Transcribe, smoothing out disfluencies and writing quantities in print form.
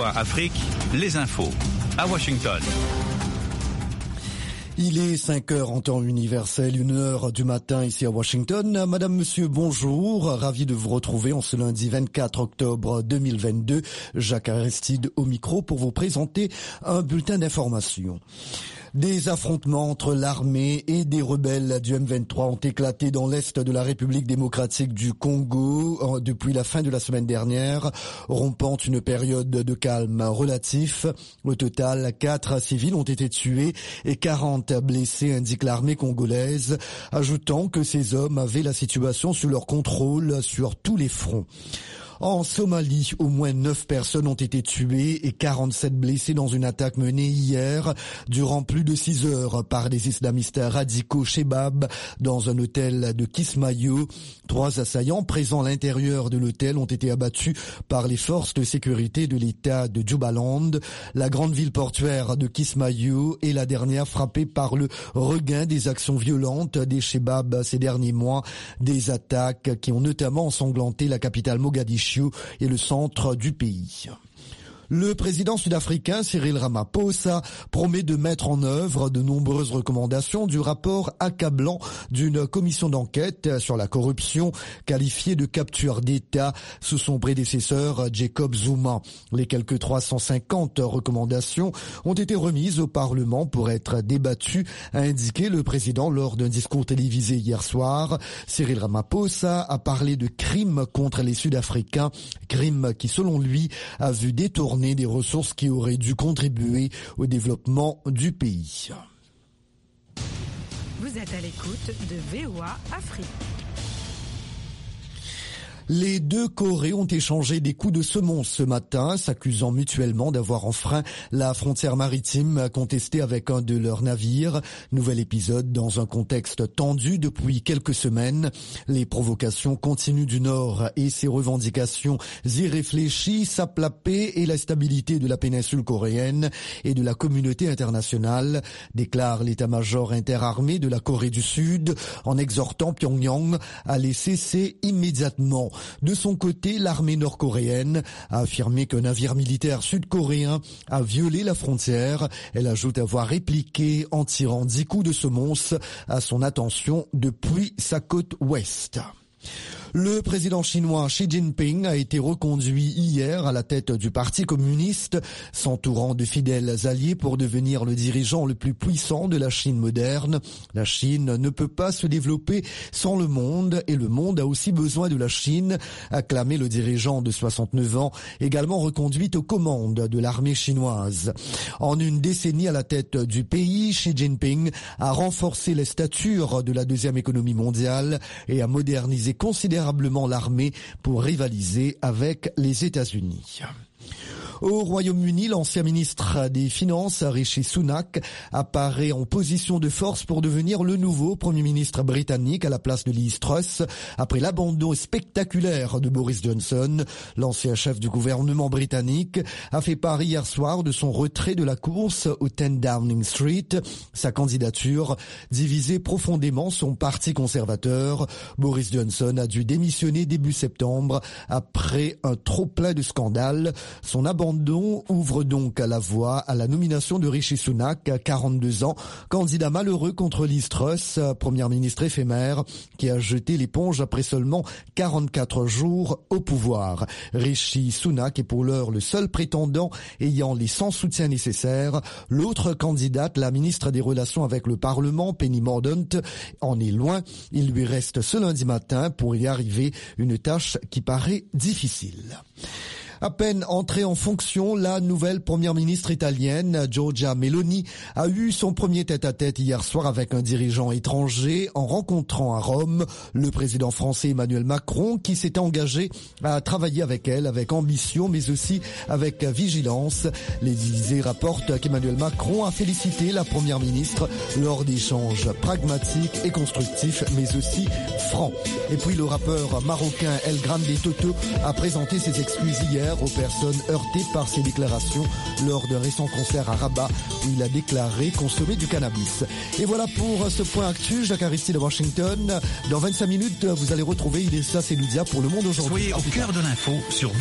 VOA Afrique, les infos. À Washington. Il est 5 heures en temps universel, 1 heure du matin ici à Washington. Madame, monsieur, bonjour. Ravi de vous retrouver en ce lundi 24 octobre 2022. Jacques Aristide au micro pour vous présenter un bulletin d'information. Des affrontements entre l'armée et des rebelles du M23 ont éclaté dans l'est de la République démocratique du Congo depuis la fin de la semaine dernière, rompant une période de calme relatif. Au total, 4 civils ont été tués et 40 blessés, indique l'armée congolaise, ajoutant que ces hommes avaient la situation sous leur contrôle sur tous les fronts. En Somalie, au moins 9 personnes ont été tuées et 47 blessées dans une attaque menée hier durant plus de 6 heures par des islamistes radicaux Shebab dans un hôtel de Kismayo. 3 assaillants présents à l'intérieur de l'hôtel ont été abattus par les forces de sécurité de l'État de Jubaland. La grande ville portuaire de Kismayo est la dernière frappée par le regain des actions violentes des Shebab ces derniers mois, des attaques qui ont notamment ensanglanté la capitale Mogadiscio et le centre du pays. Le président sud-africain Cyril Ramaphosa promet de mettre en œuvre de nombreuses recommandations du rapport accablant d'une commission d'enquête sur la corruption qualifiée de capture d'État sous son prédécesseur Jacob Zuma. Les quelques 350 recommandations ont été remises au Parlement pour être débattues, a indiqué le président lors d'un discours télévisé hier soir. Cyril Ramaphosa a parlé de crimes contre les Sud-Africains, crimes qui selon lui a vu détourner des ressources qui auraient dû contribuer au développement du pays. Vous êtes à l'écoute de VOA Afrique. Les deux Corées ont échangé des coups de semonce ce matin, s'accusant mutuellement d'avoir enfreint la frontière maritime contestée avec un de leurs navires. Nouvel épisode dans un contexte tendu depuis quelques semaines. Les provocations continuent du Nord et ses revendications irréfléchies sapent la paix et la stabilité de la péninsule coréenne et de la communauté internationale, déclare l'état-major interarmé de la Corée du Sud en exhortant Pyongyang à les cesser immédiatement. De son côté, l'armée nord-coréenne a affirmé qu'un navire militaire sud-coréen a violé la frontière. Elle ajoute avoir répliqué en tirant 10 coups de semonce à son attention depuis sa côte ouest. Le président chinois Xi Jinping a été reconduit hier à la tête du Parti communiste, s'entourant de fidèles alliés pour devenir le dirigeant le plus puissant de la Chine moderne. La Chine ne peut pas se développer sans le monde et le monde a aussi besoin de la Chine, a clamé le dirigeant de 69 ans, également reconduit aux commandes de l'armée chinoise. En une décennie à la tête du pays, Xi Jinping a renforcé les statures de la deuxième économie mondiale et a modernisé considérablement l'armée pour rivaliser avec les États-Unis. Au Royaume-Uni, l'ancien ministre des Finances, Rishi Sunak, apparaît en position de force pour devenir le nouveau Premier ministre britannique à la place de Liz Truss, après l'abandon spectaculaire de Boris Johnson. L'ancien chef du gouvernement britannique a fait part hier soir de son retrait de la course au 10 Downing Street. Sa candidature divisait profondément son parti conservateur. Boris Johnson a dû démissionner début septembre après un trop-plein de scandales. Son abandon ouvre donc la voie à la nomination de Rishi Sunak, 42 ans, candidat malheureux contre Liz Truss, première ministre éphémère, qui a jeté l'éponge après seulement 44 jours au pouvoir. Rishi Sunak est pour l'heure le seul prétendant ayant les 100 soutiens nécessaires. L'autre candidate, la ministre des Relations avec le Parlement, Penny Mordaunt, en est loin. Il lui reste ce lundi matin pour y arriver, une tâche qui paraît difficile. À peine entrée en fonction, la nouvelle première ministre italienne, Giorgia Meloni, a eu son premier tête-à-tête hier soir avec un dirigeant étranger en rencontrant à Rome le président français Emmanuel Macron qui s'est engagé à travailler avec elle avec ambition mais aussi avec vigilance. L'Élysée rapporte qu'Emmanuel Macron a félicité la première ministre lors d'échanges pragmatiques et constructifs mais aussi francs. Et puis le rappeur marocain El Grande Toto a présenté ses excuses hier aux personnes heurtées par ses déclarations lors d'un récent concert à Rabat où il a déclaré consommer du cannabis. Et voilà pour ce point actu. Jacques Aristide de Washington. Dans 25 minutes, vous allez retrouver Idrissa Seloudia pour Le Monde aujourd'hui. Soyez au cœur de l'info sur